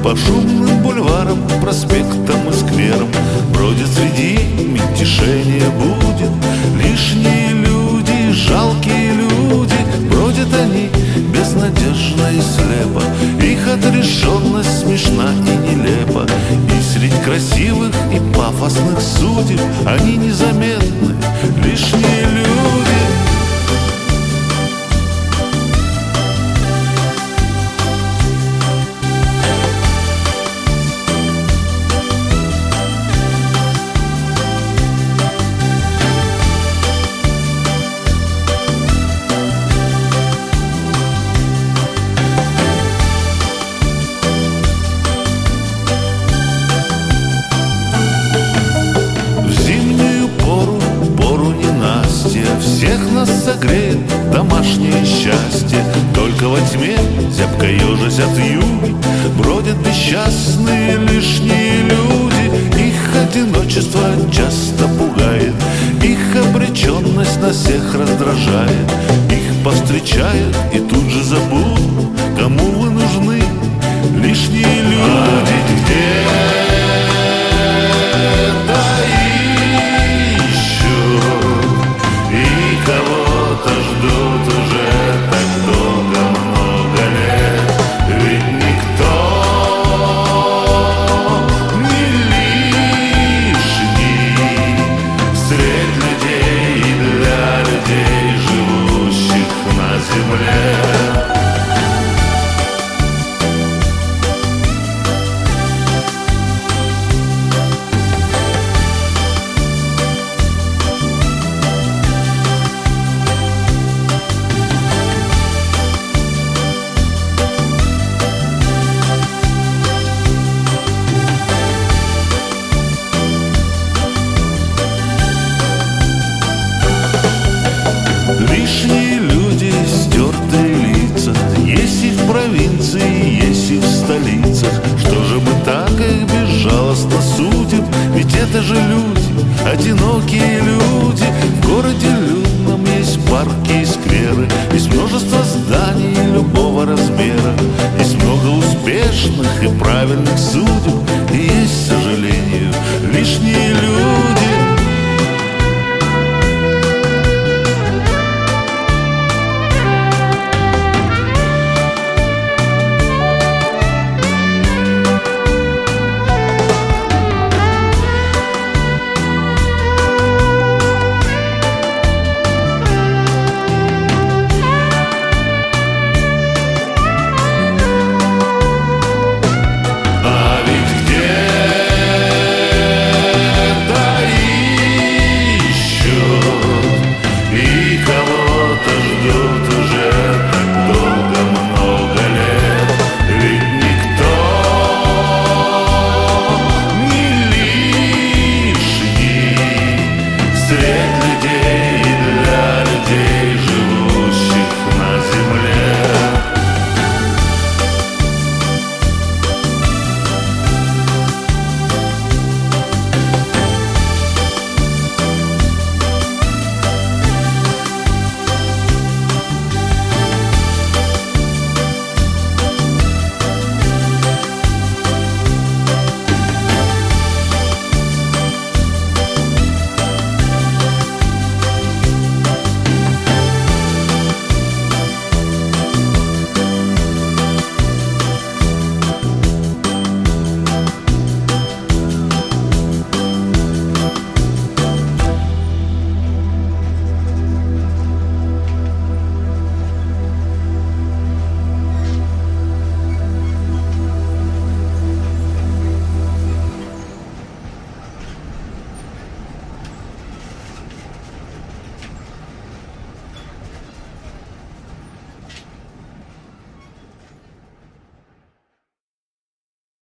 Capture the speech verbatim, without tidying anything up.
По шумным бульварам, проспектам и скверам бродит среди мельтешения будет. Лишние люди, жалкие люди, бродят они безнадежно и слепо. Их отрешенность смешна и нелепа, и средь красивых и пафосных судеб они незаметны, лишние люди. Всех нас согреет домашнее счастье. Только во тьме, зябко ежась от юги, бродят бесчастные лишние люди. Их одиночество часто пугает, их обреченность на всех раздражает. Их повстречают и тут же забудут, кому вы нужны, лишние люди.